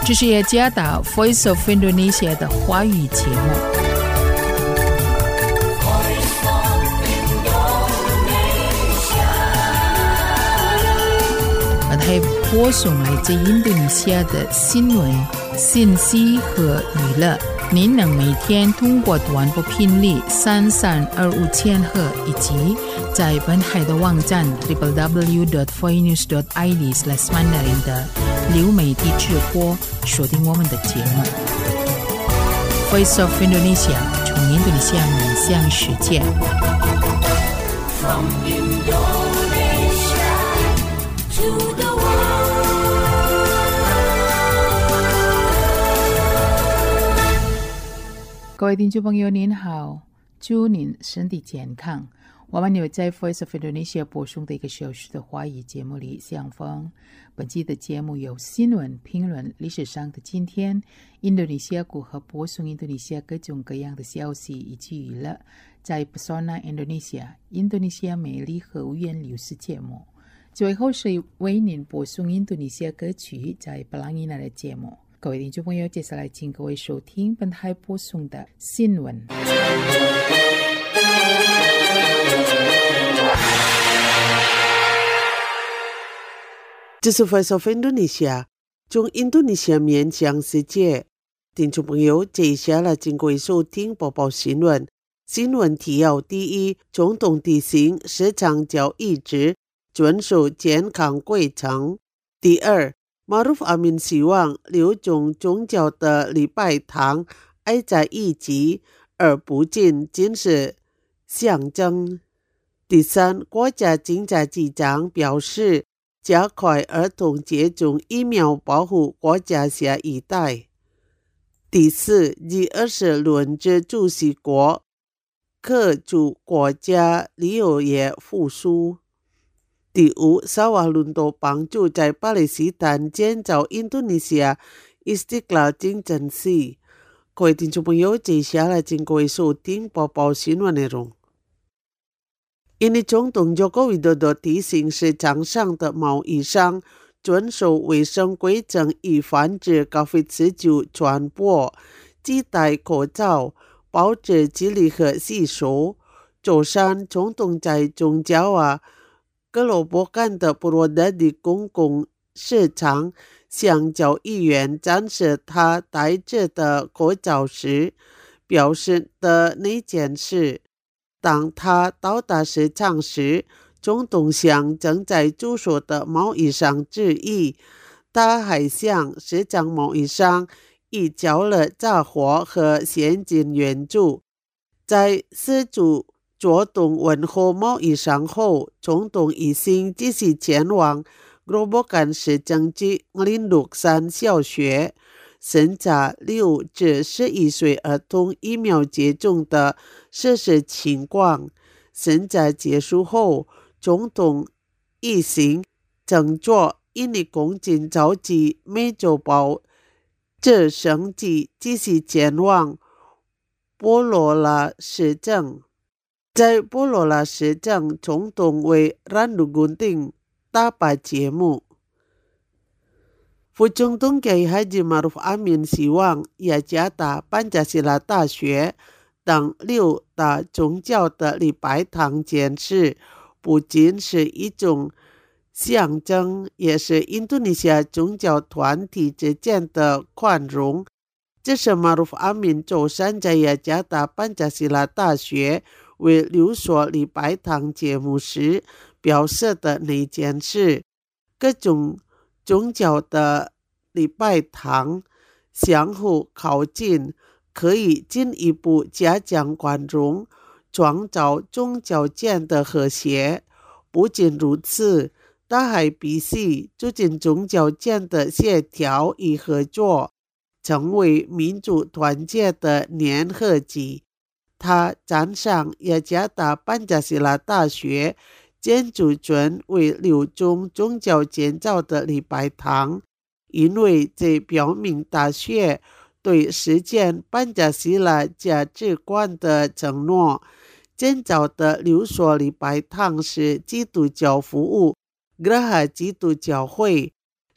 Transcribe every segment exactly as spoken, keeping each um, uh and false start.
这是雅加达 Voice of Indonesia 的华语节目。我还播送来自印度尼西亚的新闻、信息和娱乐。您能每天通过短波频率三三二五千赫，以及在本海的网站 double-u double-u double-u dot voinews dot i d slash mandarin 的流媒体直播锁定我们的节目。Voice of Indonesia 从印度尼西亚面向世界。From Indonesia to the world.各位听众朋友您好，祝您身体健康。我们有在 Voice of Indonesia 播送的一个小时的华语节目里相逢。本期的节目有新闻、评论、历史上的今天、印度尼西亚如何播送印度尼西亚各种各样的消息以及娱乐，在 Pesona Indonesia 印度尼西亚美丽和五颜六色节目。最后是为您播送印度尼西亚歌曲在布朗伊纳的节目。各位听众朋友，接下来请各位收听本台播送的新闻。 这是 Voice of Indonesia 从印度尼西亚面向世界。听众朋友，接下来请各位收听播报新闻。新闻提要：第一，总统提醒市场交易制遵守健康规程。第二，Maruf Amin 希望六种宗教的礼拜堂挨在一起，而不仅仅是象征。第三，国家警察局长表示，加快儿童接种疫苗，保护国家下一代。第四 ，G 二十 轮值主席国客主国家旅游业复苏。第五，沙瓦伦多帮助在巴勒斯坦建造印度尼西亚 Istiqlal 清真寺。各位听众朋友，接下来请各位收听播报新闻内容。印尼总统佐科维多多提醒市场上的贸易商遵守卫生规则，以防止 COVID 十九 传播，忌戴口罩，保持距离和洗手。周三，总统在中加瓦格罗波干的布罗德的公共市场向交易员展示他戴着的口罩时表示的那件事。当他到达市场时，总统向正在驻守的贸易商致意，他还向市场贸易商移交了杂货和现金援助。在四组左动问候贸易商后，总统一行继续前往罗伯干市政区林禄山小学，审查六至十一岁儿童疫苗接种的实施情况。审查结束后，总统一行乘坐印尼空军召集美洲豹直升机继续前往波罗拉市政。在波罗拉市政，总统为让路固定打败节目。副总统给Haji Maruf Amin 希望雅加达班加西拉大学等六大宗教的礼拜堂建设不仅是一种象征，也是印度尼西亚宗教团体之间的宽容。这是 Maruf Amin 周三在雅加达班加西拉大学为六所礼拜堂节目时表示的那件事。各种宗教的礼拜堂相互靠近，可以进一步加强宽容，创造宗教间的和谐。不仅如此，他还必须促进宗教间的协调与合作，成为民主团结的粘合剂。他赞赏雅加达班加西拉大学建筑群为六种宗教建造的礼拜堂，因为这表明大学对实践班加西拉价值观的承诺。建造的六所礼拜堂是基督教服务 Graha 基督教会，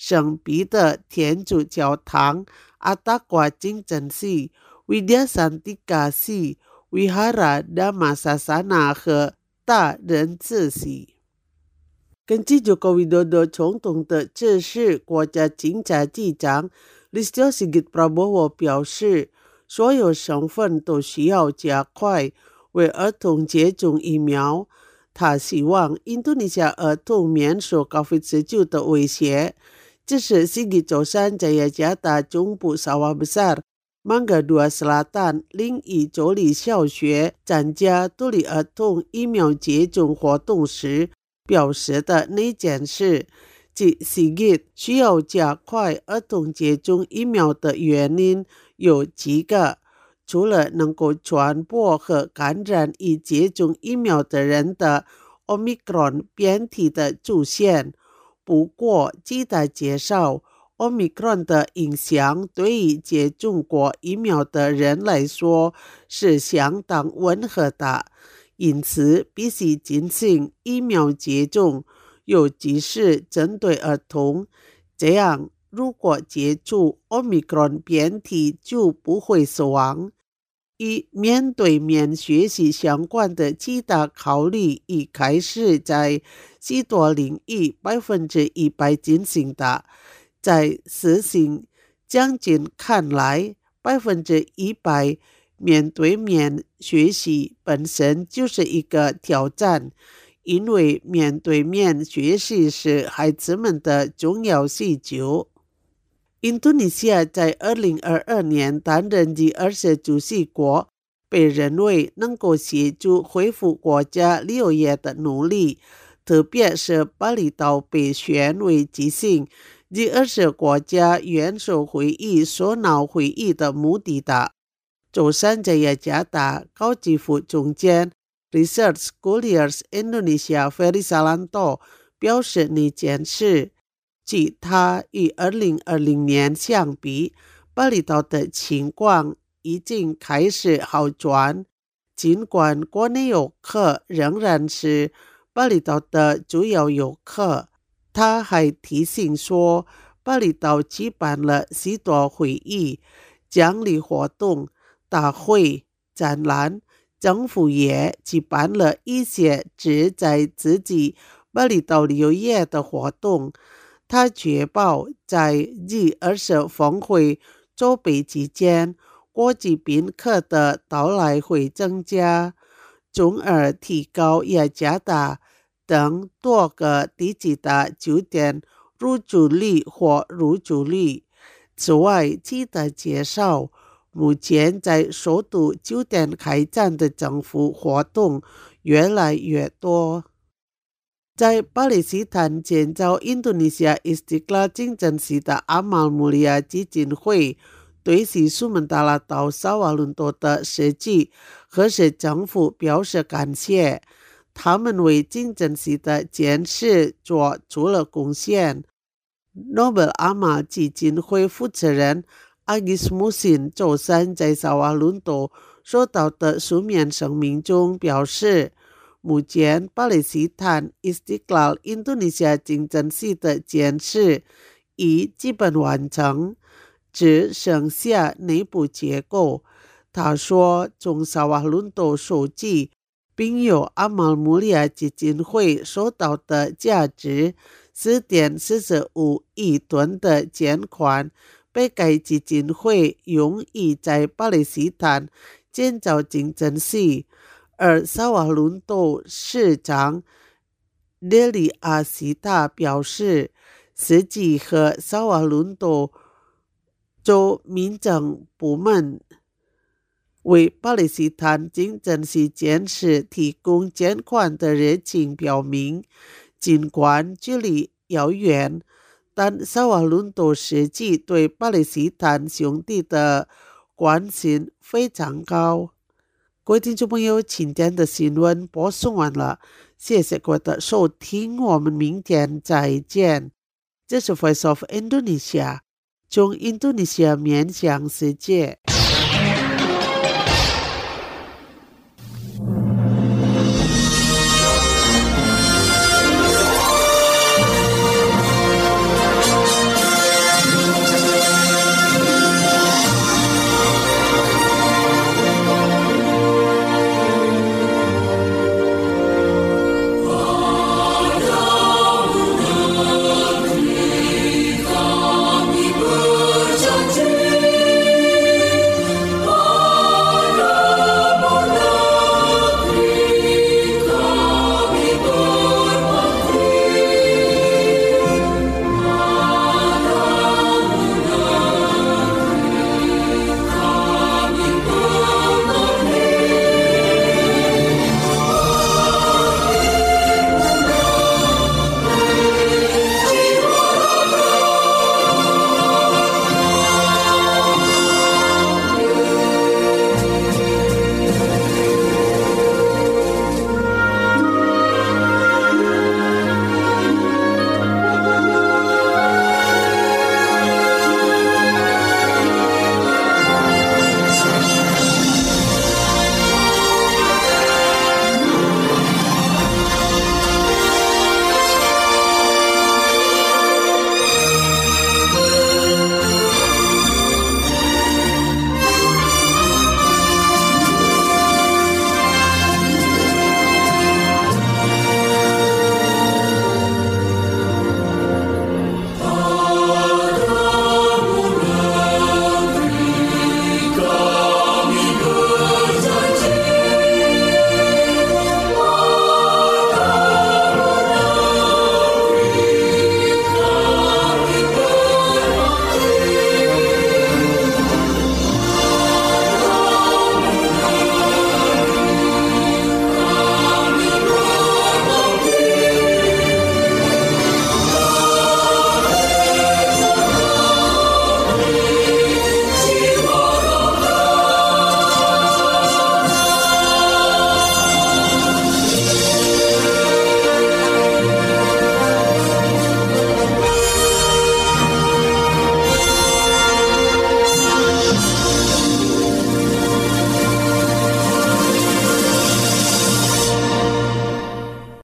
圣彼得天主教堂、阿达瓜清真寺、维迪亚山迪嘎寺、维哈拉达马萨萨纳和大人治系。根据中国Widodo总统的指示，国家警察局长 Listio Sigit Prabowo 表示，所有省份都需要加快为儿童接种疫苗。他希望印度尼西亚儿童免受 COVID 十九 的威胁。这是 Sigit 周三在雅加达中部沙瓦besar Mangga Dua Selatan 另一州立小学参加独立儿童疫苗接种活动时表示的那件事。即 Sigit 需要加快儿童接种疫苗的原因有几个，除了能够传播和感染已接种疫苗的人的 Omicron 变体的出现。不过据他介绍， Omicron 的影响对于接种过疫苗的人来说是相当温和的，因此必须进行疫苗接种，尤其是针对儿童。这样如果接触 Omicron 变体就不会死亡。与面对面学习相关的其他考虑已开始在许多领域百分之一百进行的。在实行将近看来，百分之一百面对面学习本身就是一个挑战，因为面对面学习是孩子们的重要需求。印度尼西亚在二零二二年担任第二十主席国，被认为能够协助恢复国家旅游业的努力，特别是巴厘岛被选为举行第二十国家元首会议首脑会议的目的的。周三在雅加达，高级副总监 Research Scholars Indonesia Ferry Salanto 表示那件事。据他与二零二零年相比，巴厘岛的情况已经开始好转，尽管国内游客仍然是巴厘岛的主要游客。他还提醒说，巴厘岛举办了许多会议、奖励活动、大会、展览，政府也举办了一些旨在刺激巴厘岛旅游业的活动。他确保在第二十峰会筹备期间，国际宾客的到来会增加，从而提高雅加达等多个地级的酒店入住率或入住率。此外，据他介绍，目前在首都酒店开展的政府活动越来越多。在巴勒斯坦建造印度尼西亚伊斯蒂拉清真寺的阿马尔穆利亚基金会对西苏门答腊岛萨瓦伦多的设计和市政府表示感谢，他们为清真寺的建设做出了贡献。诺贝尔阿马基金会负责人阿吉斯穆辛周三在萨瓦伦多收到的书面声明中表示，目前巴勒斯坦伊斯蒂拉印度尼西亚清真寺的建设已基本完成，只剩下内部结构。他说，从萨瓦伦多收集并由阿马尔穆利亚基金会收到的价值 四点四五亿吨的捐款被该基金会用于在巴勒斯坦建造清真寺。而萨瓦伦多市长列里阿西塔表示，司机和萨瓦伦多州民政部门为巴勒斯坦清真寺建设提供捐款的热情表明，尽管距离遥远，但萨瓦伦多实际对巴勒斯坦兄弟的关心非常高。各位听众朋友，今天的新闻播送完了，谢谢各位的收听，我们明天再见。这是 Voice of Indonesia， 从印度尼西亚面向世界。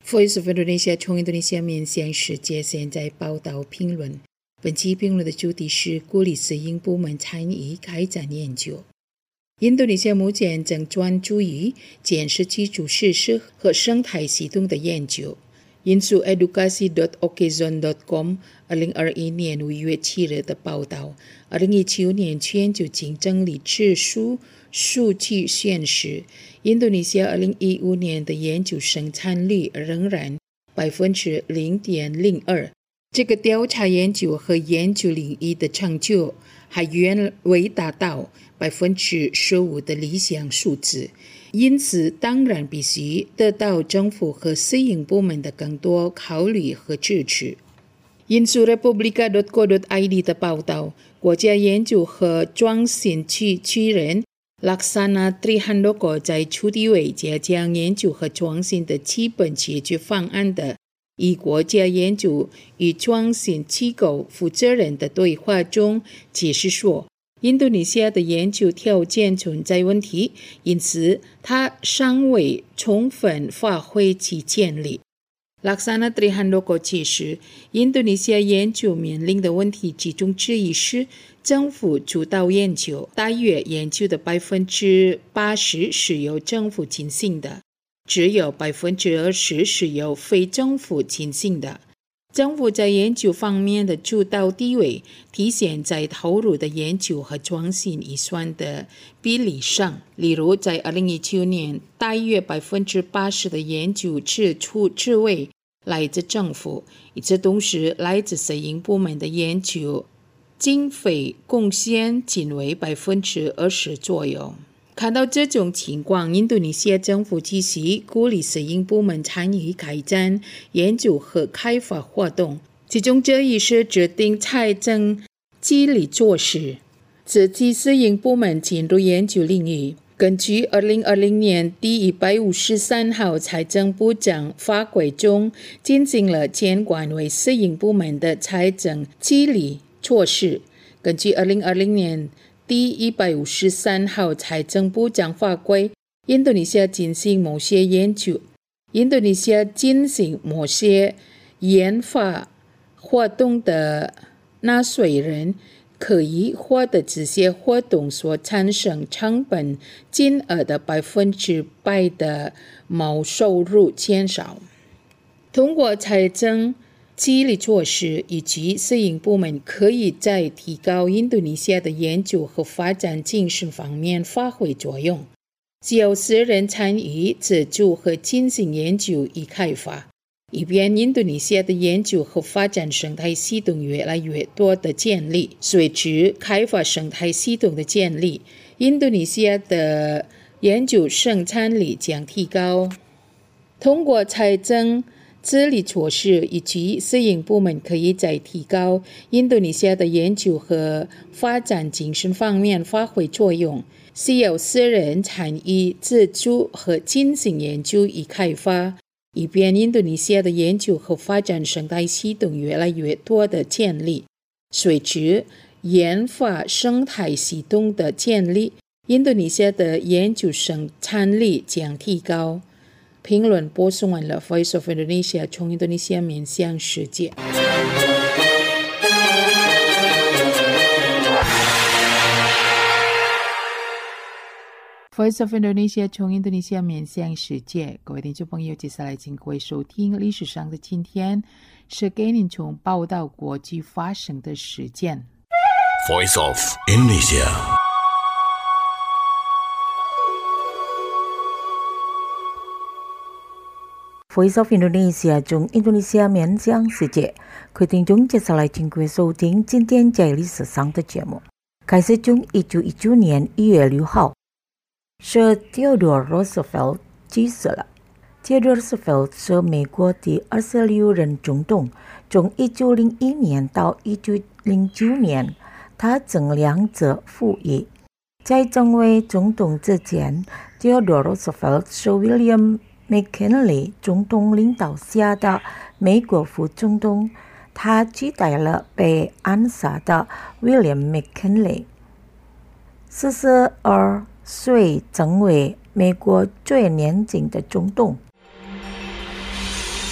Voice of Indonesia 从印度尼西亚面向世界现在报道评论。本期评论的主题是鼓励私营部门参与开展研究。印度尼西亚目前正专注于建设基础设施和生态系统的研究。引述 edukasi dot okzone dot com 二零二一年五月七日的报道，二零一九年全球竞争力指数数据显示，印度尼西亚二零一五年的研究生产率仍然百分之零点零二。这个调查研究和研究领域的成就还远未达到百分之十五的理想数字，因此当然必须得到政府和私营部门的更多考虑和支持。引述 republica dot co dot id 的报道，国家研究和创新局局人 Laksana Trihandoko 在处理为加强研究和创新的基本解决方案的与国家研究与创新机构负责人的对话中解释说，印度尼西亚的研究条件存在问题，因此它尚未充分发挥其潜力。Laksana Trihandoko 解释，印度尼西亚研究面临的问题其中之一是政府主导研究，大约研究的百分之八十是由政府进行的，只有百分之二十是由非政府进行的。政府在研究方面的主导地位体现在投入的研究和创新预算的比例上。例如，在二零一九年，大约百分之八十的研究支出职位来自政府，与此同时，来自私营部门的研究经费贡献仅为百分之二十左右。看到这种情况，印度尼西亚政府继续鼓励私营部门参与开展研究和开发活动，其中这一是制定财政激励措施，刺激私营部门进入研究领域。根据二零二零年第一百五十三号财政部长法规中进行了监管为私营部门的财政激励措施。根据二零二零年第一百五十三号财政部长法规，印度尼西亚进行某些研究，印度尼西亚进行某些研发活动的纳税人可以获得这些活动所产生成本金额的百分之百的毛收入减少。通过财政激励措施以及私营部门可以在提高印度尼西亚的研究和发展精神方面发挥作用。只有私人参与资助和进行研究与开发，以便印度尼西亚的研究和发展生态系统越来越多的建立。随着开发生态系统的建立，印度尼西亚的研究生产力将提高。通过财政激励措施以及私营部门可以在提高印度尼西亚的研究和发展精神方面发挥作用，需要私人参与资助和进行研究与开发，以便印度尼西亚的研究和发展生态系统越来越多的建立。随着研发生态系统的建立，印度尼西亚的研究生产力将提高。评论播送完了 Voice of Indonesia 从印度尼西亚面向世界。Voice of Indonesia 从印度尼西亚面向世界，各位听众朋友，接下来请各位收听历史上的今天，是给您从报道国际发生的事件。 Voice of Indonesia。 Voice of Indonesia 从印度尼西亚面向世界，各位听众接下来请各位收听今天在历史上的节目。开始从一九一九年一月六号，是 Theodore Roosevelt 去世了。Theodore Roosevelt 是美国第二十六任总统，从一九零一年到一九零九年，他曾两者服役。在成为总统之前 ，Theodore Roosevelt 是 William McKinley 总统领导下的美国副总统，他取代了被暗杀的 William McKinley。四十二岁成为美国最年轻的总统。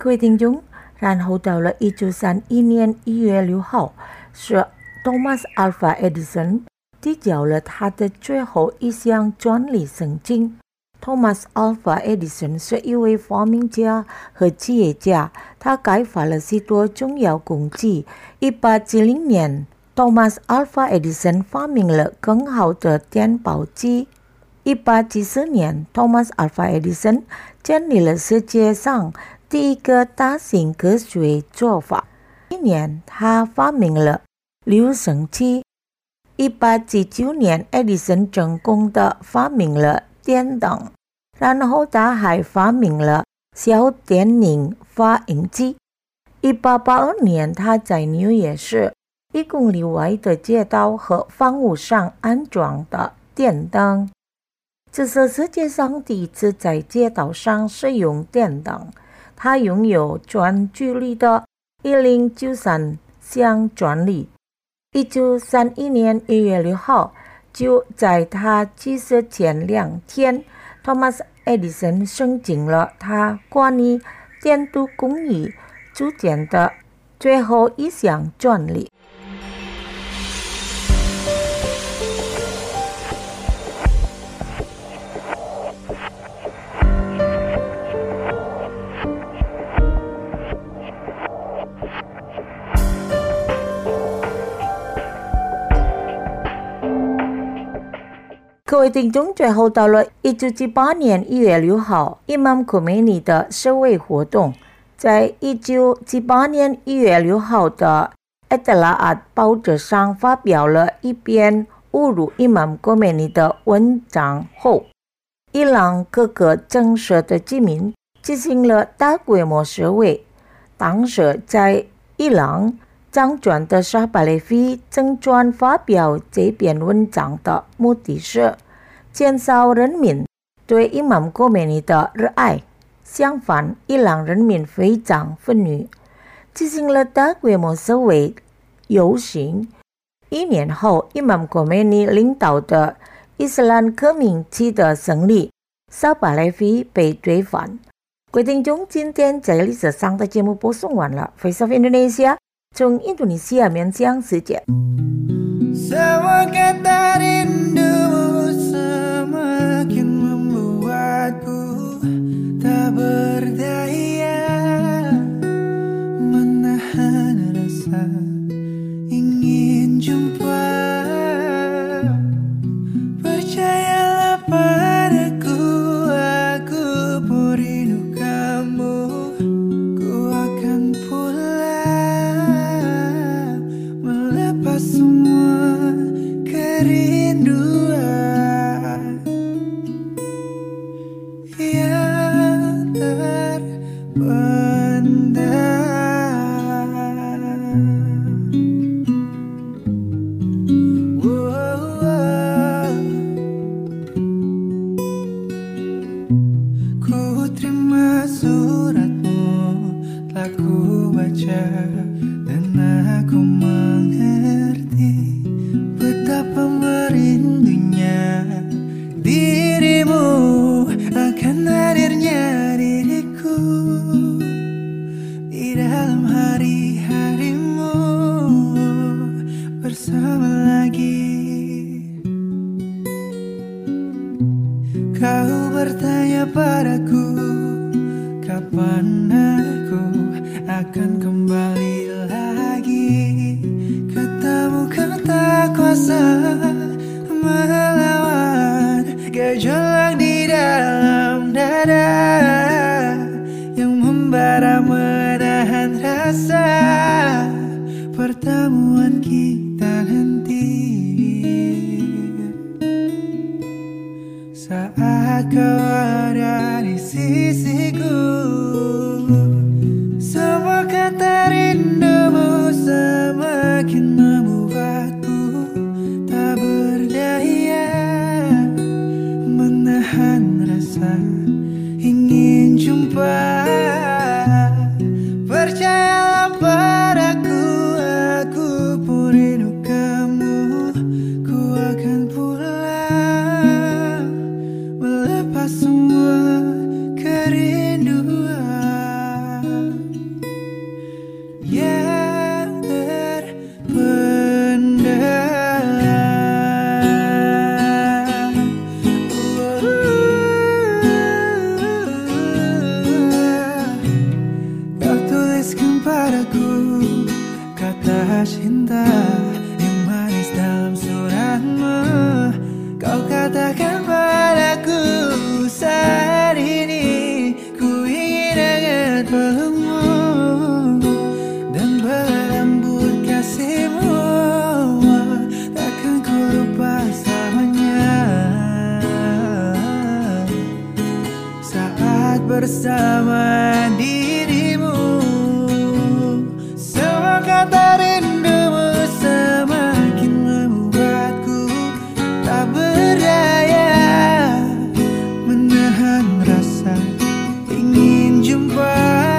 各位听众，然后到了一九三一年一月六号，是 Thomas Alva Edison 递交了他的最后一项专利申请。Thomas Alva Edison 是一位发明家和企业家，他开发了许多重要工具。一八七零年 ，Thomas Alva Edison 发明了更好的电报机。一八七四年 ，Thomas Alva Edison 建立了世界上第一个大型科学做法。一年，他发明了留声器。一八七九年 ，Edison 成功的发明了电灯，然后他还发明了小电铃发音机。一八八二年，他在纽约市一公里外的街道和房屋上安装的电灯，这是世界上第一次在街道上使用电灯。他拥有全距离的一零九三项专利。一九三一年一月六号，就在他去世前两天 ，Thomas Edison 申请了他关于电镀工艺组件的最后一项专利。各位听众，最后到了一九七八年一月六号，伊曼科梅尼的社会活动，在一九七八年一月六号的艾德拉阿报纸上发表了一篇侮辱伊曼科梅尼的文章后，伊朗各个城市的居民进行了大规模示威。当时在伊朗张传的沙巴雷菲正传发表这篇文章的目的是减少人民对伊曼科梅尼的热爱。相反，伊朗人民非常愤怒，进行了大规模示威游行。一年后，伊曼科梅尼领导的伊斯兰革命取得胜利，沙巴雷菲被推翻。各位听众，今天在历史上的节目播送完了。Voice of Indonesia， 从印度尼西亚面向世界。 Semua kata rindumu semakin membuatku tak berdaya menahan rasa ingin jumpa. Percayalah padaku, aku pun rindu kamu. Ku akan pulang melepas semua kerinduan yang terpendam. Wow, ku terima suratmu, telah ku baca dan aku mengerti betapa merindunya dirimu akan hadirnya diriku di dalam hari-harimu bersama lagi. Kau bertanya padaku kapan aku akan kembali lagi. Katamu kau tak kuasa melawan gejolak di dalam dada yang membara menahan rasa pertemuan kita nanti. Saat kau ada di sisiku, semua kata rindumu semakin membuatku tak berdaya menahan rasa ingin jumpa. Percayalah padaku, aku pun rindu kamu. Ku akan pulang melepas semua kerinduan Kau katakan padaku saat ini ku ingin hangat pelukmu dan berambut kasihmu, takkan ku lupa selamanya. Saat bersama dirimu, semua kata rindumu semakin membuatku tak berdaya menahan rasa ingin jumpa.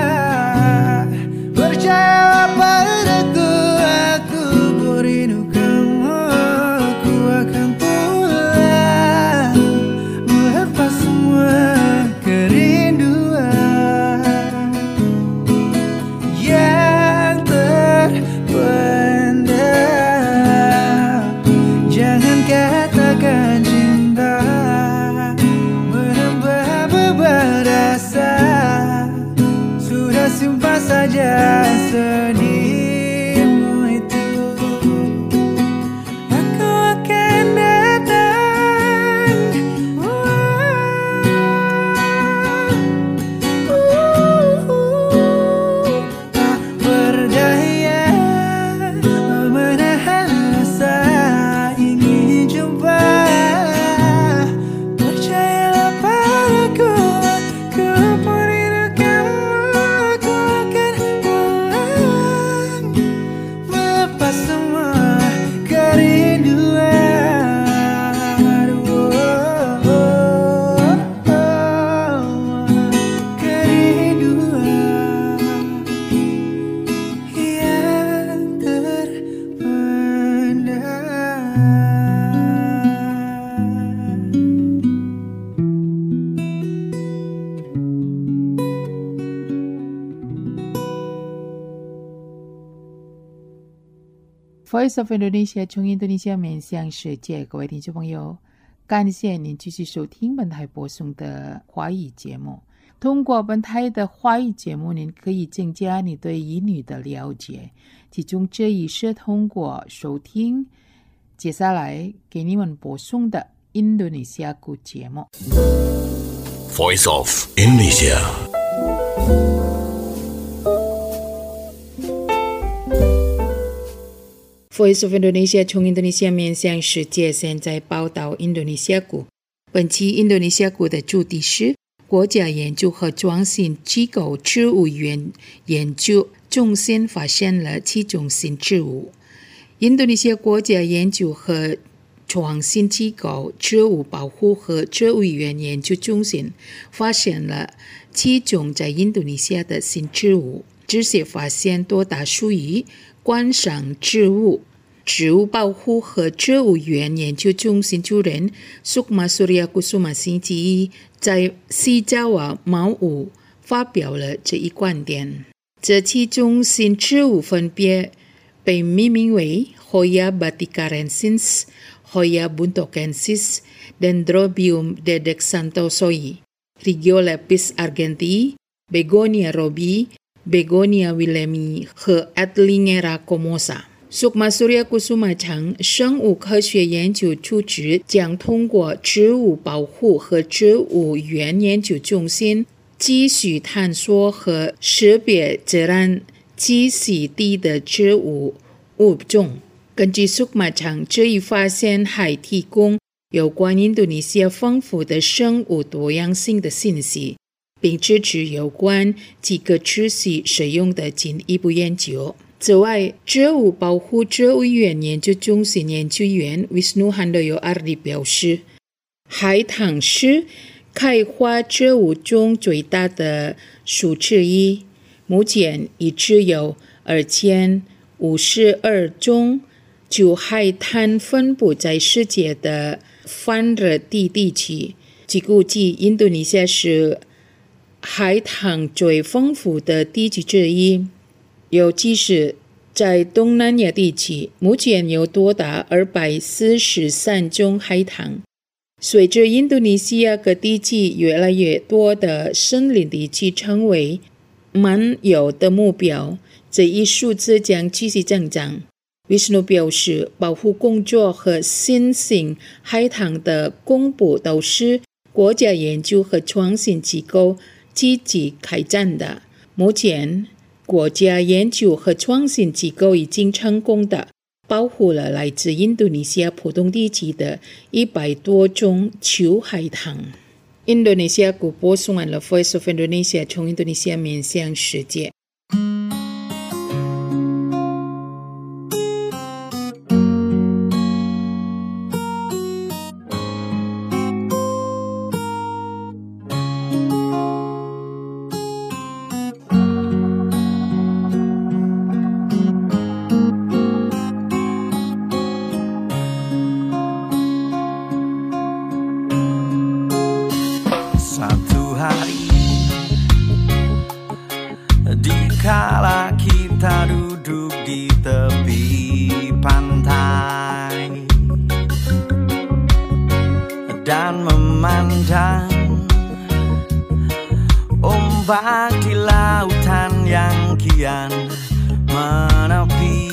Percayalah padaku, aku merindukanmu. Ku akan pulang melepas semua kerinduan yang terpendam. Jangan katakan cinta menambah beban rasa, sudah simpan saja sedihmu itu. Aku akan datang, tak berdaya menahan rasa ingin jumpa. Percayalah padaku, aku merindukanmu. Aku akan pulang melepas semua kerinduan. Oh, oh, oh, kerinduan yang terpendam. Voice of Indonesia 从印度尼西亚面向世界，各位听众朋友，感谢您继续收听本台播送的华语节目。通过本台的华语节目，您可以增加你对英语的了解，其中这一是通过收听接下来给你们播送的印度尼西亚语节目。 Voice of Indonesia. Voice of Indonesia 从印度尼西亚面向世界，现在报道印度尼西亚股。本期印度尼西亚股的主题是国家研究和创新机构植物园研究中心发现了七种新植物。印度尼西亚国家研究和创新机构植物保护和植物园研究中心发现了七种在印度尼西亚的新植物，这些发现多达属于观赏植物。植物保护和植物园研究中心主任 Sukma Suryakusuma 星期一在西爪哇毛屋发表了这一观点。这七种新植物分别被命名为 Hoya batikaraensis、Hoya buntokensis、Dendrobium dedexantosoi、Rigiolepis argentii、Begonia robi、Begonia willemi 和 Adlingera comosa。Sukma Suryakusuma 称，生物科学研究组织将通过植物保护和植物园研究中心继续探索和识别自然栖息地的植物物种。根据 Sukma 称，这一发现还提供有关印度尼西亚丰富的生物多样性的信息，并支持有关几个持续使用的进一步研究。此外，植物保护植物园研究中心研究员 Wisnu Handoyo Ardi 表示，海棠是开花植物中最大的树之一，目前已知有二千五十二种。就海滩分布在世界的泛热地地区，据估计，印度尼西亚是海棠最丰富的地区之一，尤其是在东南亚地区，目前有多达二百四十三种海棠。随着印度尼西亚各地区越来越多的森林地区成为漫游的目标，这一数字将继续增长。 Vishnu 表示，保护工作和新型海棠的公布都是国家研究和创新机构积极开展的。目前，国家研究和创新机构已经成功的保护了来自印度尼西亚普东地区的一百多种秋海棠。印度尼西亚广播送完了 Voice of Indonesia 从印度尼西亚面向世界。 Dikala kita duduk di tepi pantai dan memandang ombak di lautan yang kian menepi,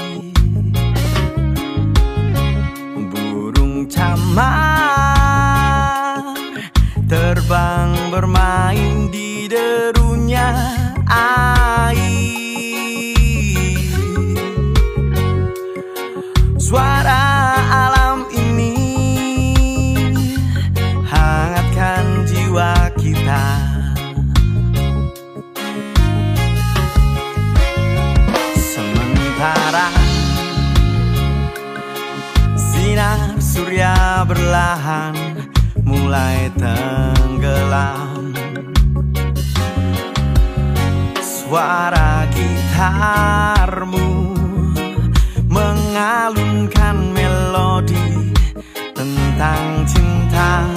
burung camar terbang bermain di derunya air. Suara alam ini hangatkan jiwa kita. Sementara sinar surya berlahan mulai tenggelam, suara gitarmu mengalunkan melodi tentang cinta.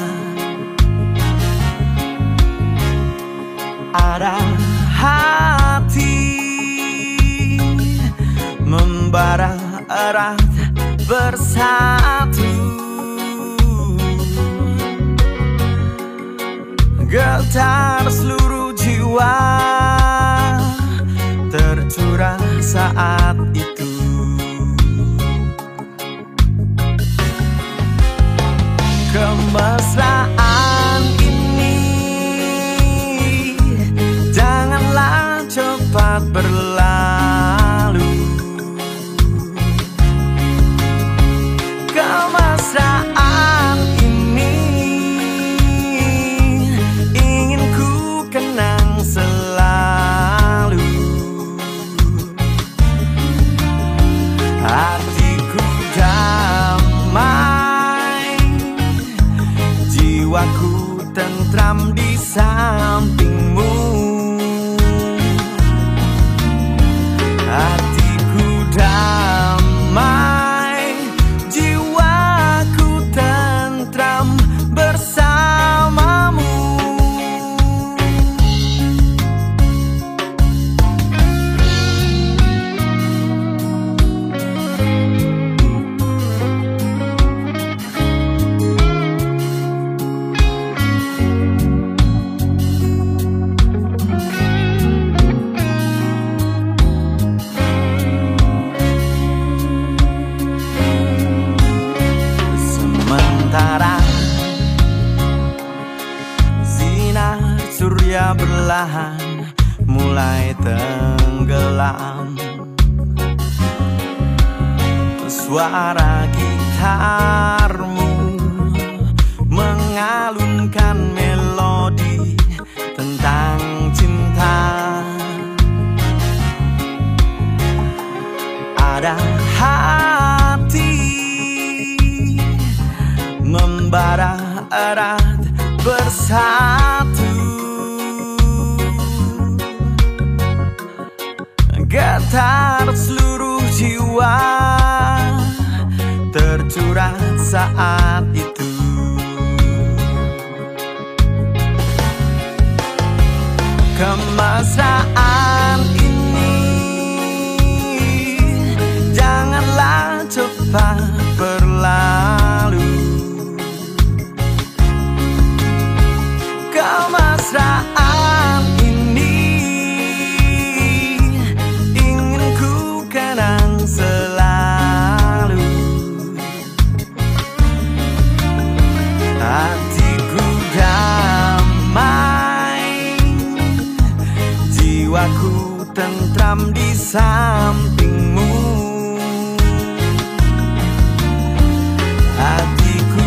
Ada hati membara erat bersatu, getar seluruh jiwa tercurah saat itu. Kemesraan ini janganlah cepat berlalu. Kemesraan ini ingin ku kenang selalu. Hatiku damai, jiwaku tentram di sampingmu. Hatiku damai, jiwaku tentram bersamamu. Surya berlahan mulai tenggelam, suara gitarmu mengalunkan melodi tentang cinta. Ada hati membara erat bersatu, getar seluruh jiwa tercurah saat itu. Kemesraan ini janganlah cepat berlalu. Kemesraan ini ingin ku kenang selalu. hatiku damai, jiwaku tentram di sampingmu. Hatiku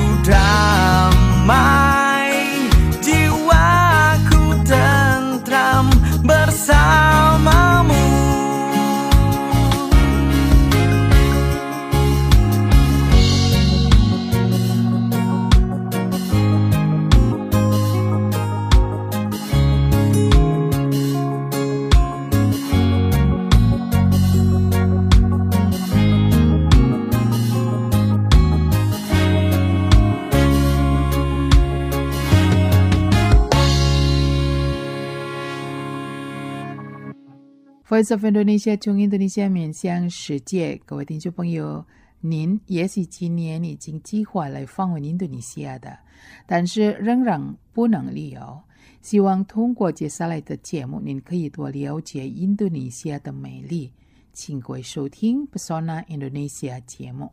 damai, jiwaku tentram bersamamu. Voice of Indonesia 从印度尼西亚面向世界，各位听众朋友，您也许今年已经计划来访问印度尼西亚的，但是仍然不能旅游。希望通过接下来的节目，您可以多了解印度尼西亚的美丽。请各位收听 Pesona Indonesia 节目。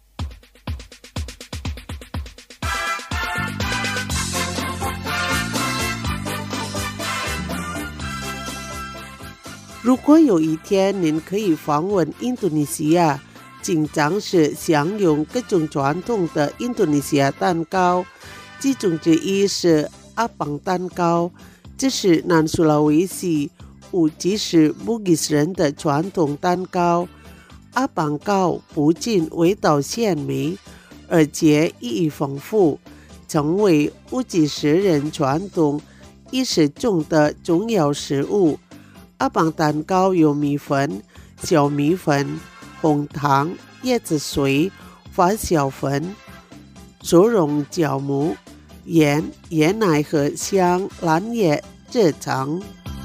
如果有一天您可以访问印度尼西亚，请尝试享用各种传统的印度尼西亚蛋糕，其中之一是阿邦蛋糕，这是南苏拉威西乌吉斯布吉斯人的传统蛋糕。阿邦糕不仅味道鲜美，而且意义丰富，成为乌吉斯人传统饮食中的重要食物。阿邦蛋糕有米粉、小米粉、红糖、椰子水、发酵粉、薯蓉酵母、盐、椰奶和香兰叶制成。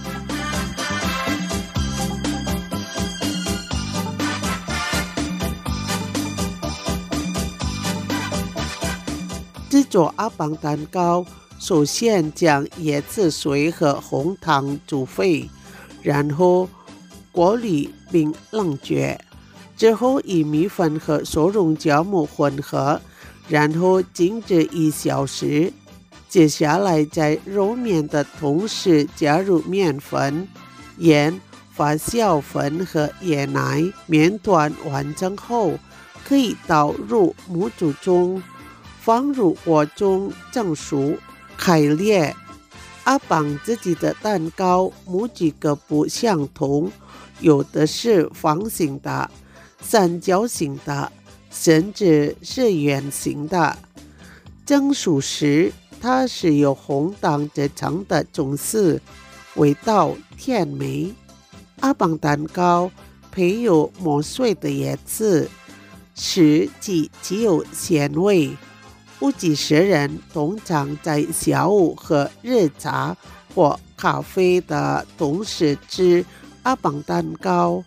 制作阿邦蛋糕，首先将椰子水和红糖煮沸，然后过滤并冷却，之后以米粉和薯蓉酵母混合，然后静置一小时。接下来在揉面的同时加入面粉、盐、发酵粉和椰奶。面团完成后，可以倒入模组中，放入锅中蒸熟，开裂。阿邦自己的蛋糕模具各不相同，有的是方形的、三角形的，甚至是圆形的。蒸熟时，它是由红糖制成的中式，味道甜美。阿邦蛋糕配有磨碎的椰子，使其极有鲜味。乌吉斯人通常在下午喝热茶或咖啡的同时吃阿邦蛋糕。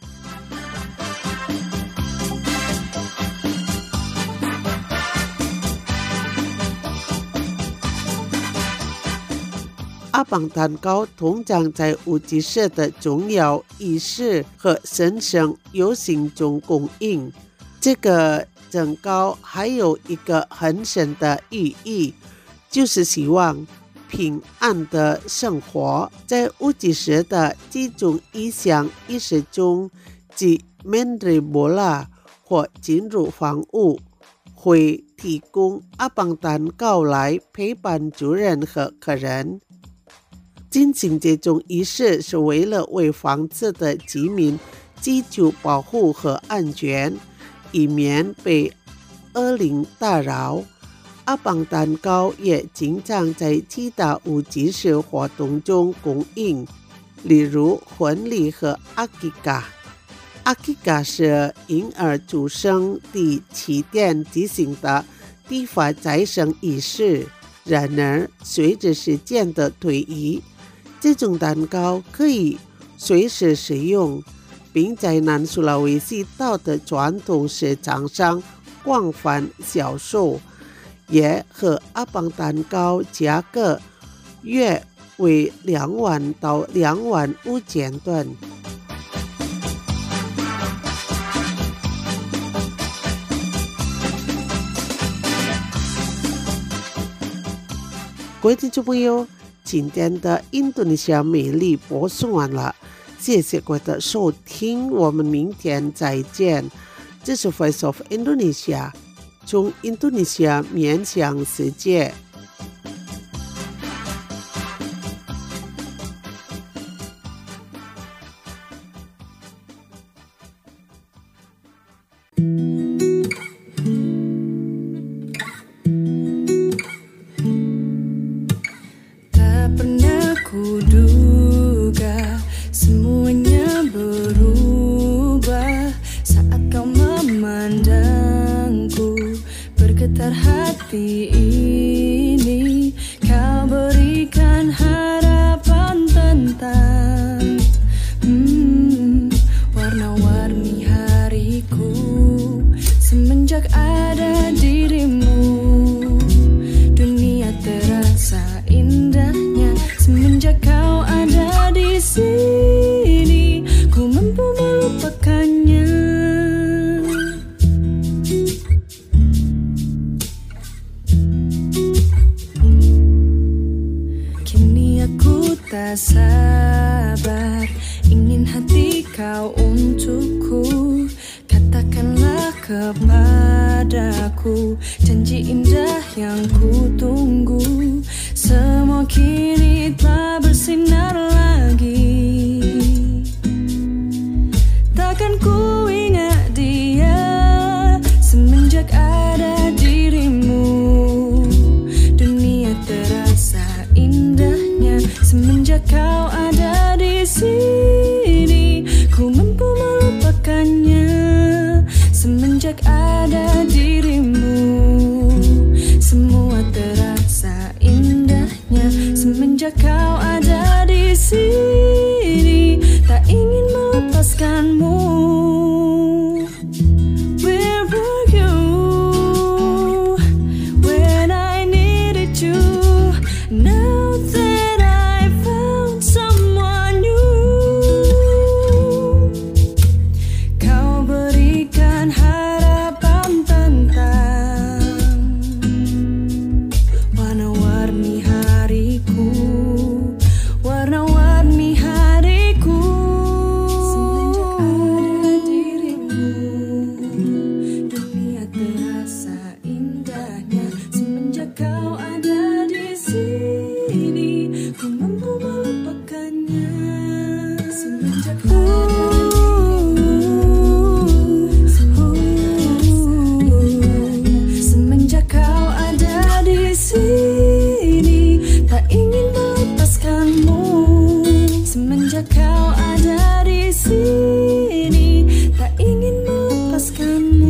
阿邦蛋糕通常在乌吉斯的重要仪式和神圣游行中供应。这个蛋糕还有一个很深的寓意，就是希望平安的生活。在乌吉斯的几种意象仪式中，即 Menteri Bola 或进入房屋，会提供阿邦蛋糕来陪伴主人和客人。进行这种仪式是为了为房子的居民给予保护和安全，以免被恶灵打扰。阿邦蛋糕也经常在其他乌吉斯活动中供应，例如婚礼和阿基嘎。阿基嘎是婴儿出生第七天举行的地法再生仪式。然而，随着时间的推移，这种蛋糕可以随时使用，并在南苏拉威西岛的传统市场上广泛销售，也和阿邦蛋糕价格约为两万到两万五千吨。 各位听众朋友，今天的印度尼西亚美丽播送完了，谢谢各位的收听，我们明天再见。这是 Voice of Indonesia， 从印度尼西亚面向世界。 Sabar, ingin hati kau untukku. Katakanlah kepadaku janji indah yang ku tunggu. Semua kini telah bersinar lagi. Takkan ku ingat dia semenjak ada dirimu. Dunia terasa indahnya semenjak kau ada di sini. Ku mampu melupakannya semenjak ada dirimu. Semua terasa indahnya semenjak kau ada di sini. Tak ingin melepaskanmu. Where were you when I needed you? Now that I found someone new, kau berikan harapan tentang warna-warni hariku, warna-warni hariku. Semenjak ada dirimu, dunia terasa indahnya semenjak kau ada di sini. Ku mampu melupakannya semenjak ada semenjak kau ada di sini. Tak ingin melepaskanmu semenjak kau ada di sini. Tak ingin melepaskanmu.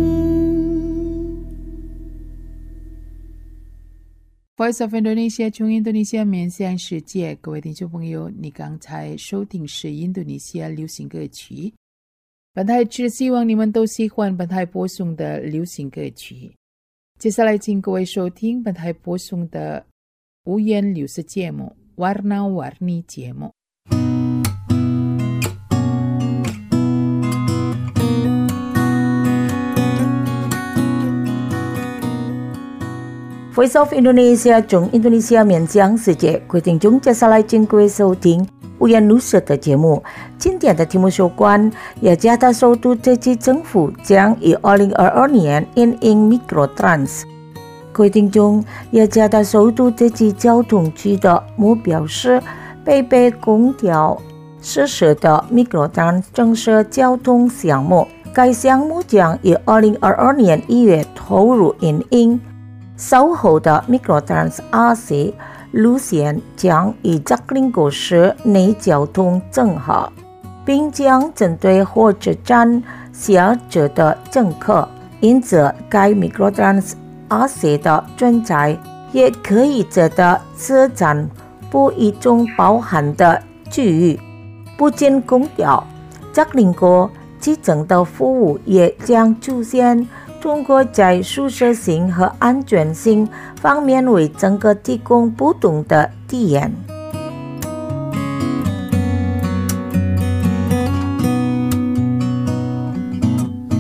Voice of Indonesia 从印度尼西亚面向世界，各位听众朋友，你刚才收听是印度尼西亚流行歌曲。本台只希望你们都喜欢本台播送的流行歌曲。接下来请各位收听本台播送的五言流行节目 Warna-Warni 节目。 Voice of Indonesia 从印度尼西亚面向世界，各位听众，接下来请各位收听五言流行的节目。今天的题目有关雅加达首都这次政府将于二零二二年引进 Microtrans。各位听众，雅加达首都这次交通局的目标是配备公交设施的 Microtrans 正式交通项目。该项目将于二零二二年一月投入营运。稍后的 Microtrans R C 路线将以扎克林国市内交通整合，并将针对火车站下车的乘客。因此，该 Microtrans R C 的存在也可以使得车站不一中包含的区域。不仅公交，扎克林国基层的服务也将出现。通过在舒适性和安全性方面为整个提供不同的体验。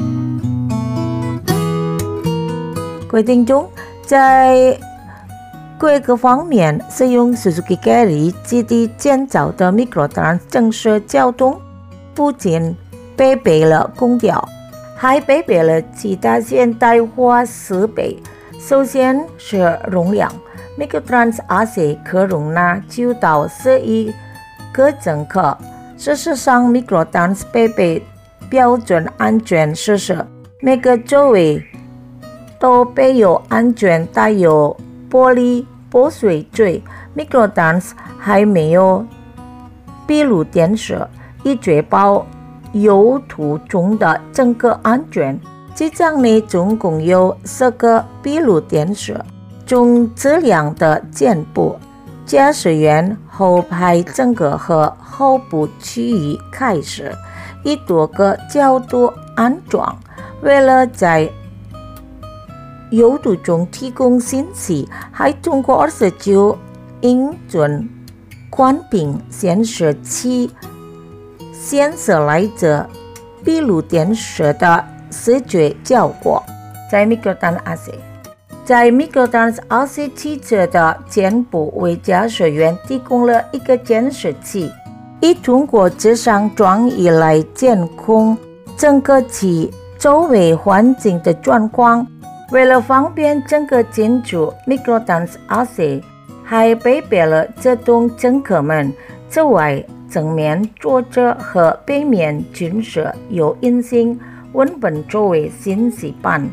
各位听众，在各个方面使用 Suzuki Carry 基地建造的 Microtrans 建设交通不仅配备了空调，还配备了其他现代化设备。首先是容量， Microtrans R C 可容纳九到十一个乘客。事实上 Microtrans 配备标准安全设施，每个座位都备有安全带有玻璃拨水锥。 Microtrans 还没有闭路电视，以确保游途中的整个安全。机舱内总共有十个闭路电视，从质量的肩部、驾驶员后排整个和后部区域开始，以多个角度安装。为了在游途中提供信息，还通过二十九英寸宽屏显示器显示来自闭路电视的视觉效果。在 Microtrans R C， 在 Microtrans R C 汽车的前部为驾驶员提供了一个监视器，以通过这项装置来监控整个其周围环境的状况。为了方便整个进出 Microtrans R C 还配备了自动乘客门。此外，正面坐着和背面均设有隐形文本作为信息板。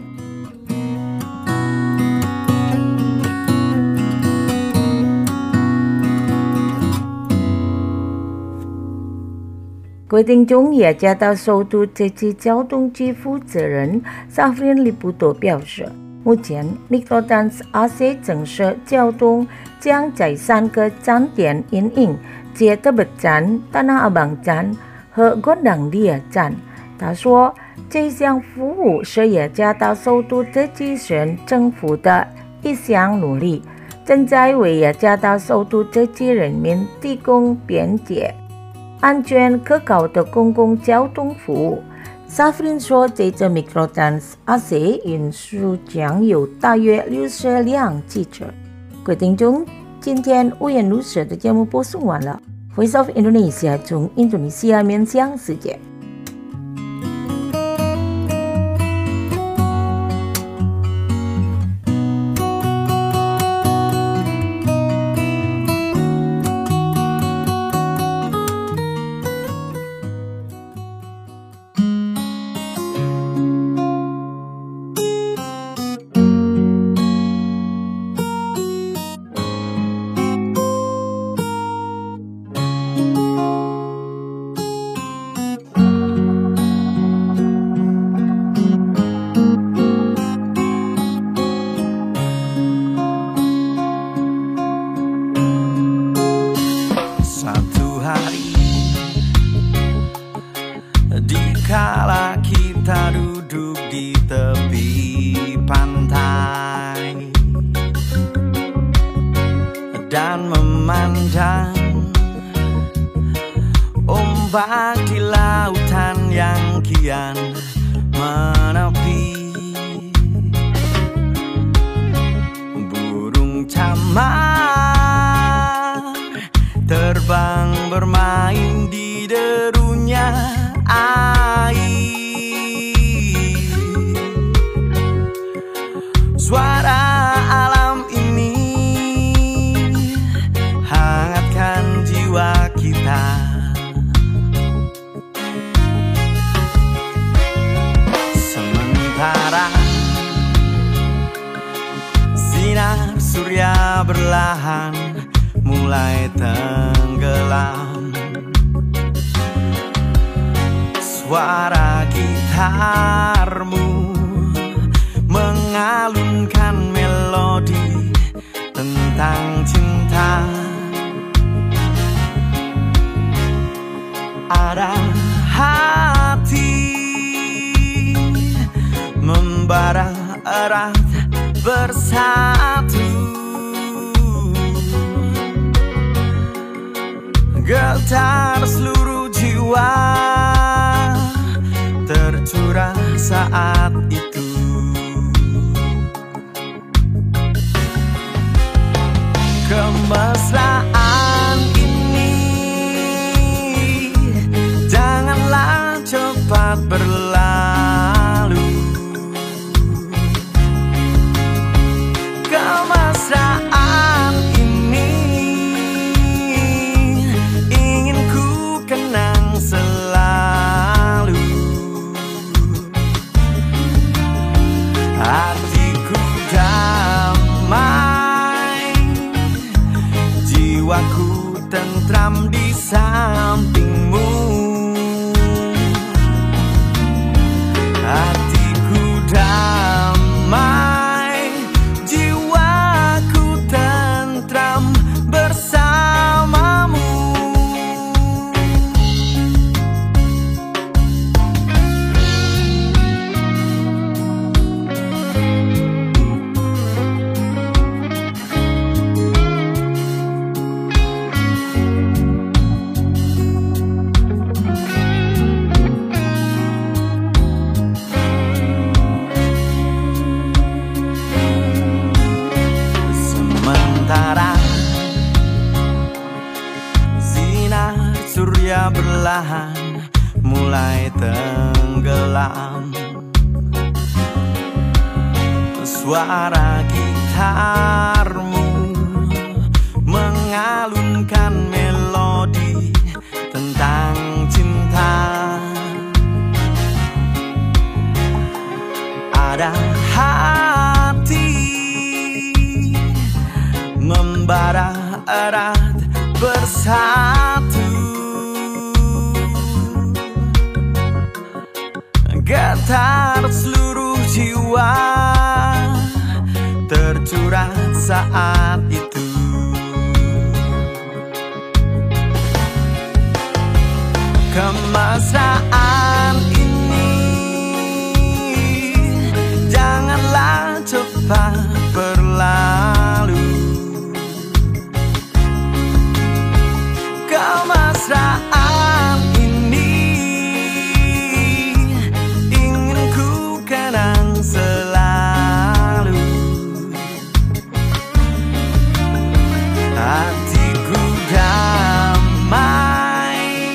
各位听众，也加到首都这次交通局负责人沙弗林利布多表示，目前 Microtrans R C 正式交通将在三个站点营运，即特别站、Tanah Abang 站和 Gondang Dia 站。他说，这项服务是也加到首都这次省政府的一项努力，正在为也加到首都这次人民提供便捷、安全可靠的公共交通服务。沙弗林说，这次 Microtrans R C 运输将有大约六十辆汽车。各位听众，今天五颜六色的节目播送完了。Voice of Indonesia 从印度尼西亚面向世界。 Dikala kita duduk di tepi pantai dan memandang ombak di lautan yang kian menepi, burung camar terbang bermain di derunya air. Suara alam ini hangatkan jiwa kita. Sementara sinar surya berlahan mulai tenggelam, suara gitarmu mengalunkan melodi tentang cinta. Ada hati membara erat bersatu, getar seluruh jiwa tercurah saat itu. Kemesraan ini janganlah cepat berlalu. Kemesraan ini ingin ku kenang selalu. Hatiku damai, jiwaku tentram di sampingmu. Hatiku damai, jiwaku tentram bersamamu. Sementara sinar surya berlahan mulai tenggelam, suara gitarmu mengalunkan melodi tentang cinta. Ada hati membara erat bersatu, getar seluruh jiwa tercurah saat itu. Kemesraan ini janganlah cepat berlalu. Kemesraan ini ingin ku kenang selalu. Hatiku damai,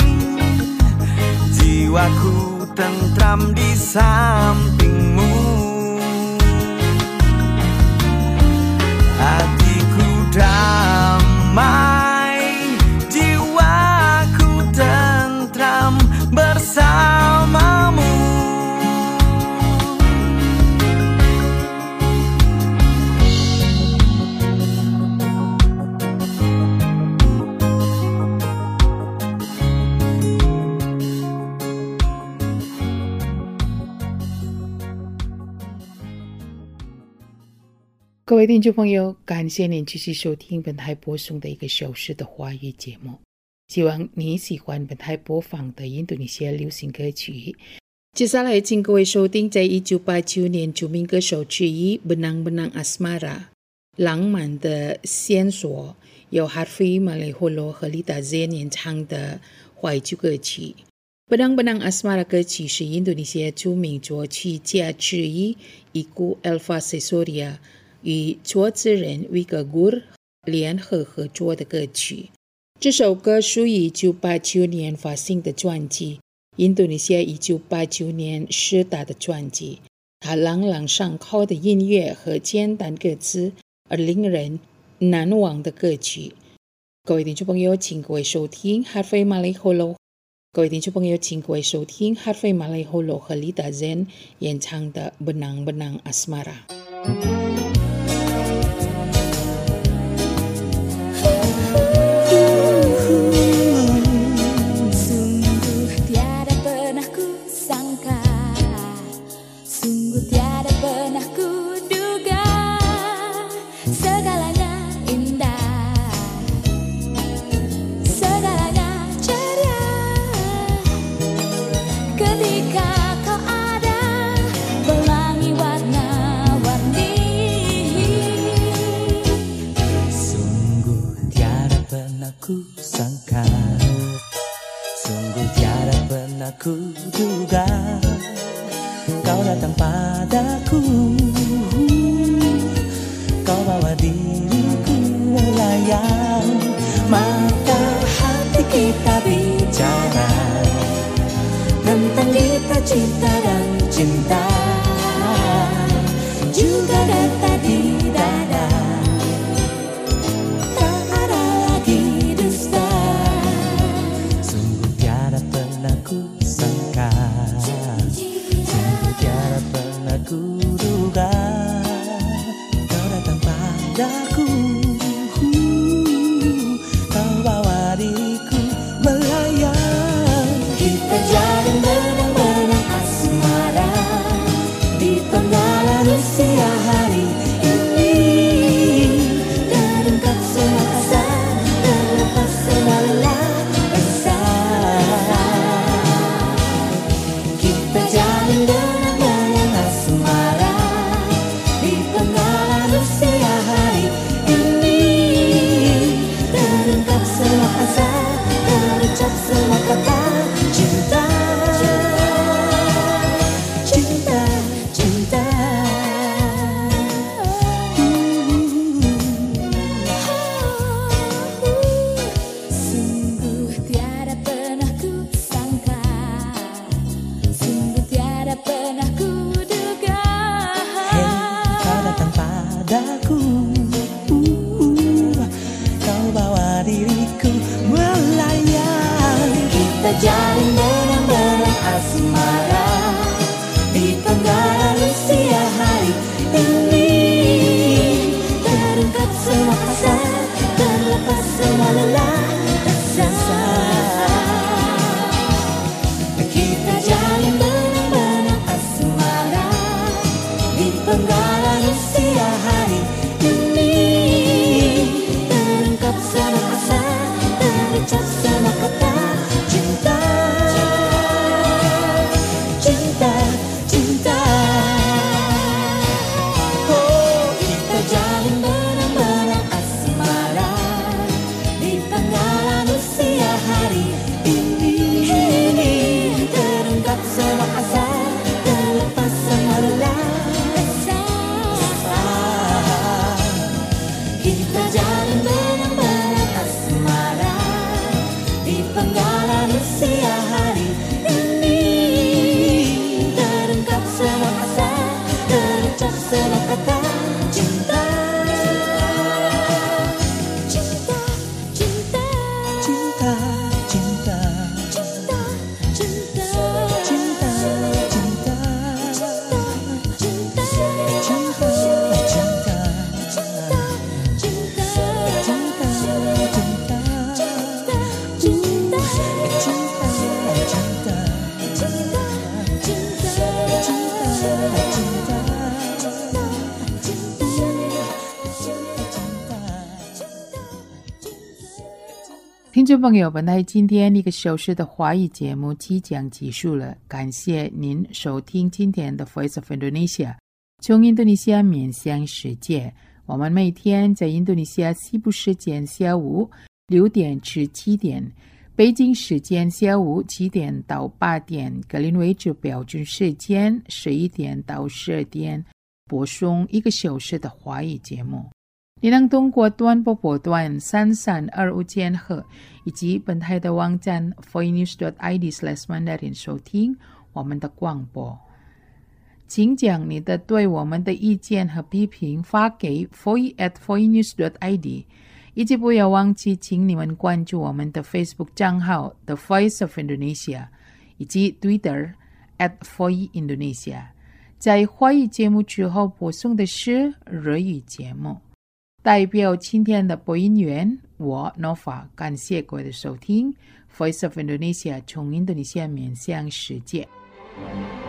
jiwaku tentram di sampingmu. Hatiku damai, jiwaku tentram bersamamu. 各位听众朋友，感谢您继续收听本台播送的一个小时的华语节目，希望你喜欢本台播放的印度尼西亚流行歌曲。接下来请各位收听在一九八九年著名歌手之一 Benang Benang Asmara 浪漫的线索，由 Harvey Malaiholo 和 Lita Zain 演唱的怀旧歌曲。Benang Benang Asmara 歌曲是印度尼西亚著名作曲家之一 Iku Elva Sesoria 与作词人 Wigagur 联合合作的歌曲。这首歌属于一九八九年发行的专辑，印度尼西亚一九八九年十大的专辑。它朗朗上口的音乐和简单歌词而令人难忘的歌曲。各位听众朋友，请各位收听 Harvey Malaiholo。各位听众朋友，请各位收听 Harvey Malaiholo 和 Lita Zain 演唱的 Benang Benang Asmara. melayang, maka hati kita bicara tentang kita cinta dan cinta, juga data di dada, tak ada lagi dusta. Sungguh tiada pernah ku sangka, sungguh tiada pernah ku duga, kau datang padaku, kau bawa diriku melayang. Kita jalin benang-benang asmara di penggalan usia hari ini, terungkap semua asa, terlepas semua lelah resah. Kita jalin benang-benang asmara di penggalan usia hari ini, terungkap semua asa, terucap semua kata cinta, cinta, cinta. Sungguh tiada pernah ku sangka, sungguh tiada pernah ku duga, kau datang padaku, kau bawa diriku melayang. Kita jalin benang-benang asmara di penggalan usia hari ini, terungkap semua asa, terlepas semua lelah resah. Kita jalin benang-benang asmara di penggalan usia hari ini, terungkap semua asa, terucap semua kata cinta, cinta, cinta. Oh, kita jalin benang-benang asmara di penggalan usia hari ini, terungkap semua asa, terlepas semua lelah resah. Kita jalin benang-benang asmara di penggalan usia hari ini, terungkap semua asa, terucap semua kata cinta, cinta, cinta, cinta, cinta, cinta, cinta, cinta, cinta, cinta, cinta, cinta, 听众朋友，本台今天一个小时的华语节目即将结束了，感谢您收听今天的 Voice of Indonesia， 从印度尼西亚面向世界。我们每天在印度尼西亚西部时间下午六点至七点，北京时间下午七点到八点，格林威治标准时间十一点到十二点，播送一个小时的华语节目。你能通过短波波段三三二五千赫以及本台的网站 voinews dot i d slash mandarin 收听我们的广播。请将你的对我们的意见和批评发给 voice at voinews dot i d， 以及不要忘记请你们关注我们的 Facebook 账号 The Voice of Indonesia， 以及 Twitter at voice indonesia。 在华语节目之后播送的是日语节目。代表今天的播音员我 Nova， 感谢各位的收听。 Voice of Indonesia 从印度尼西亚面向世界。